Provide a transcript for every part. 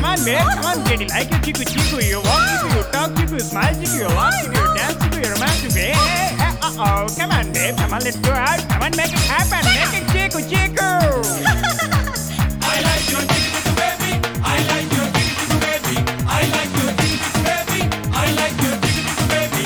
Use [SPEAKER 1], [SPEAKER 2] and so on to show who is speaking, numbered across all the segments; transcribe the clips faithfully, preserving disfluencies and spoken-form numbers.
[SPEAKER 1] on, babe. Come on, Katie. Like you, Chico, Chico. You walk, Chico. You talk, Chico. You smile, Chico. You laugh, Chico. You dance, Chico. You romance, Chico. Hey, hey, hey. Uh-oh. Come on, babe. Come on, let's go out. Come on, make it happen. Make it, Chico, Chico.
[SPEAKER 2] I like your Chico, baby. I like your Chico, baby. I like your Chico, baby. I like your Chico, baby.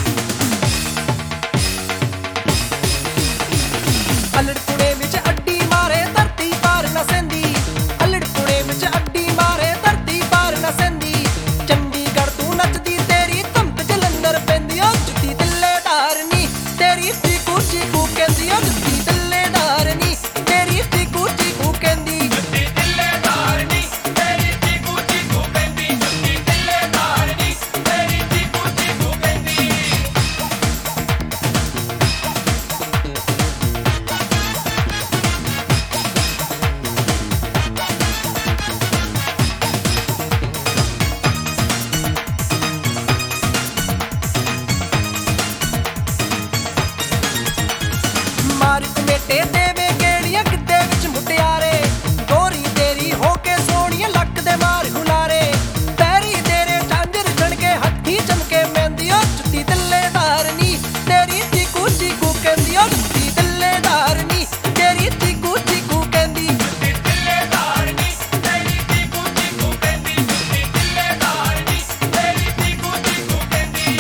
[SPEAKER 3] ਅਲੜ Pune ਵਿੱਚ ਅੱਡੀ ਮਾਰੇ ਧਰਤੀ ਪਾਰ ਨਾ ਸੈਂਦੀ ਅਲੜ ਪੁਣੇ ਵਿੱਚ ਅੱਡੀ ਮਾਰੇ ਧਰਤੀ ਪਾਰ ਨਾ ਸੈਂਦੀ ਚੰਡੀਗੜ੍ਹ ਤੂੰ ਨੱਚਦੀ ਤੇਰੀ ਧਮਕ ਜਲੰਧਰ ਪੈਂਦੀ ਓ ਜੁੱਤੀ ਦਿੱਲੇਦਾਰ ਨੀ ਤੇਰੀ ਚੀਕੂ ਚੀਕੂ ਕਹਿੰਦੀ ਓ ਜੁੱਤੀ ਦਿੱਲੇਦਾਰ ਨੀ ਤੇਰੀ ਚੀਕੂ ਚੀਕੂ ਕਹਿੰਦੀ
[SPEAKER 2] ਜੁੱਤੀ ਦਿੱਲੇਦਾਰ ਨੀ ਤੇਰੀ ਚੀਕੂ ਚੀਕੂ ਕਹਿੰਦੀ ਜੁੱਤੀ ਦਿੱਲੇਦਾਰ ਨੀ ਤੇਰੀ ਚੀਕੂ ਚੀਕੂ ਕਹਿੰਦੀ
[SPEAKER 3] ਮਾਰ ਕਮੇਟੇ ਦੇਵੇ ਗੇੜੀਆਂ ਗਿੱਧੇ ਵਿੱਚ ਮੁਟਿਆਰੇ ਗੋਰੀ ਤੇਰੀ ਹੋ ਕੇ ਸੋਹਣੀਆਂ ਲੱਕ ਦੇ ਮਾਰ ਹੁਲਾਰੇ ਪੈਰੀ ਤੇਰੇ ਝਾਂਜਰ ਛਣਕੇ ਹੱਥੀ ਚਮਕੇ ਮਹਿੰਦੀ ਓ ਜੁੱਤੀ ਦਿੱਲੇਦਾਰ ਨੀ ਤੇਰੀ ਚੀਕੂ ਚੀਕੂ ਕਹਿੰਦੀ ਓ ਜੁੱਤੀ ਦਿੱਲੇਦਾਰ ਨੀ ਤੇਰੀ ਚੀਕੂ ਚੀਕੂ ਕਹਿੰਦੀ
[SPEAKER 2] ਜੁੱਤੀ ਦਿੱਲੇਦਾਰ ਨੀ ਤੇਰੀ ਚੀਕੂ ਚੀਕੂ ਕਹਿੰਦੀ ਜੁੱਤੀ ਦਿੱਲੇਦਾਰ ਨੀ ਤੇਰੀ ਚੀਕੂ ਚੀਕੂ ਕਹਿੰਦੀ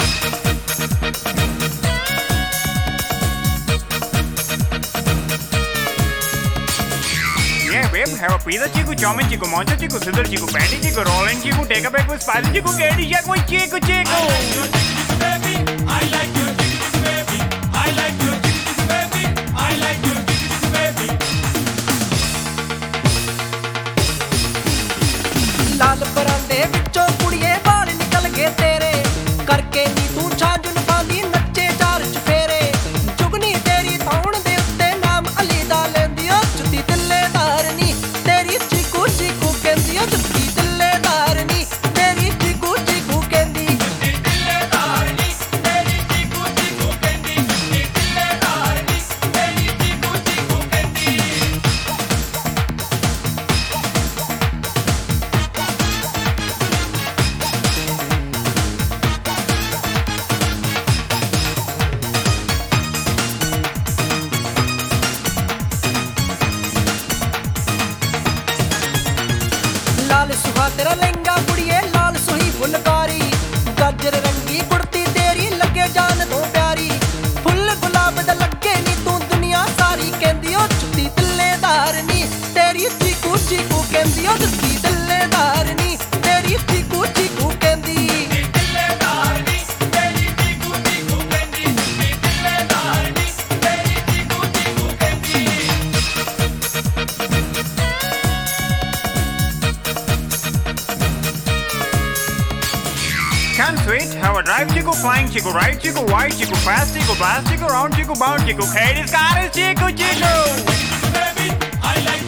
[SPEAKER 1] Yeah, babe. Have a pizza, Chico. Chowmin, Chico. Moncha, Chico. Sizzle, Chico. Patty, Chico. Rollin, Chico. Take a break with spicy, Chico. Katie, Jack with Chico, Chico.
[SPEAKER 2] baby. I like your Chico, baby. I like your Chico, baby. I like your Chico, baby.
[SPEAKER 3] ਲਾਲ ਪਰਾਂਦੇ ਵਿੱਚੋਂ ਕੁੜੀਏ ਵਾਲ ਨਿਕਲ ਗਏ ਤੇਰੇ ਕਰਕੇ ਨੀ ਤੂੰ ਛਾਂਜੁਲ ਪਾਉਂਦੀ ਨੱਚੇ ਚਾਰ ਚਫੇਰੇ ਜੁਗਨੀ ਤੇਰੀ ਧੌਣ ਦੇ ਉੱਤੇ ਨਾਮ ਅਲੀ ਦਾ ਲੈਂਦੀ ਓ ਜੁੱਤੀ ਦਿੱਲੇਦਾਰ ਨੀ ਤੇਰੀ ਚੀਕੂ ਚੀਕੂ ਕਹਿੰਦੀ ਓ ਜੁੱਤੀ ਦਿੱਲੇਦਾਰ ਨੀ ਤੇਰੀ ਚੀਕੂ ਚੀਕੂ ਕਹਿੰਦੀ
[SPEAKER 2] ਜੁੱਤੀ ਦਿੱਲੇਦਾਰ ਨੀ ਤੇਰੀ ਚੀਕੂ ਚੀਕੂ ਕਹਿੰਦੀ ਜੁੱਤੀ ਦਿੱਲੇਦਾਰ ਨੀ ਤੇਰੀ ਚੀਕੂ ਚੀਕੂ ਕਹਿੰਦੀ
[SPEAKER 3] ਲਾਲ ਸੁਹਾ ਤੇਰਾ ਲਹਿੰਗਾ ਕੁੜੀਏ ਲਾਲ ਸੁਹੀ ਫੁਲਕਾਰੀ ਗਾਜਰ ਰੰਗੀ ਕੁੜਤੀ ਤੇਰੀ ਲੱਗੇ ਜਾਨ ਤੋਂ ਪਿਆਰੀ ਫੁੱਲ ਗੁਲਾਬ ਦਾ ਲੱਗੇ ਨੀ ਤੂੰ ਦੁਨੀਆ ਸਾਰੀ ਕਹਿੰਦੀ ਓ ਜੁੱਤੀ ਦਿੱਲੇਦਾਰ ਨੀ ਤੇਰੀ ਚੀਕੂ ਚੀਕੂ ਕਹਿੰਦੀ ਓ ਜੁੱਤੀ ਦਿੱਲੇਦਾਰ ਨੀ ਤੇਰੀ ਚੀਕੂ ਚੀਕੂ ਕਹਿੰਦੀ
[SPEAKER 2] ਦਿੱਲੇਦਾਰ ਨੀ ਤੇਰੀ ਚੀਕੂ ਚੀਕੂ ਕਹਿੰਦੀ ਜੁੱਤੀ ਦਿੱਲੇਦਾਰ ਨੀ ਤੇਰੀ ਚੀਕੂ ਚੀਕੂ ਕਹਿੰਦੀ
[SPEAKER 1] Come sweet, have a drive, Chico. Flying, Chico. Right, Chico. White, Chico. Fast, Chico. Blast, Chico. Round, Chico. Bound, Chico. Katie's car is Chico, Chico.
[SPEAKER 2] baby. I like